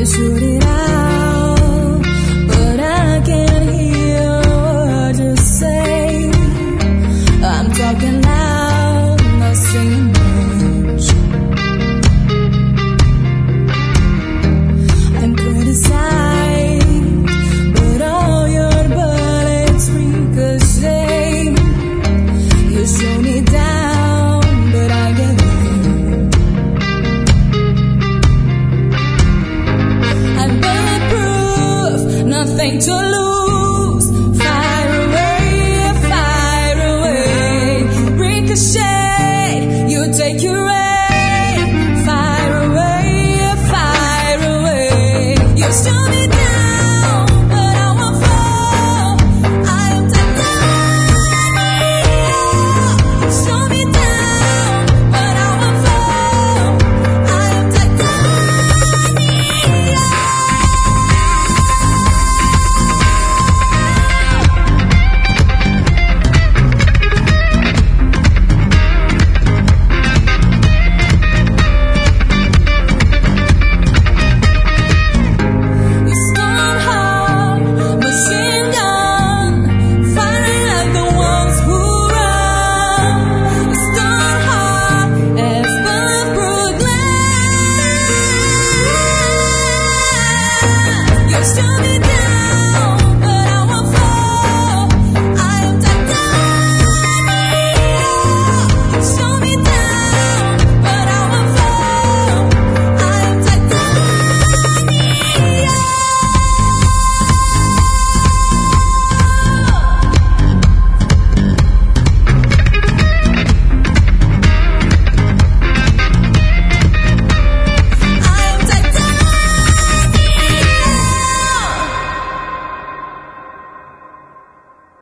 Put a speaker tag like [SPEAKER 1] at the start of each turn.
[SPEAKER 1] shoot it out, but I can't hear what you say. I'm talking loud, not saying much. I'm criticized, but all your bullets ricochet. You shoot me down, but I get hit. I'm bulletproof, nothing to lose.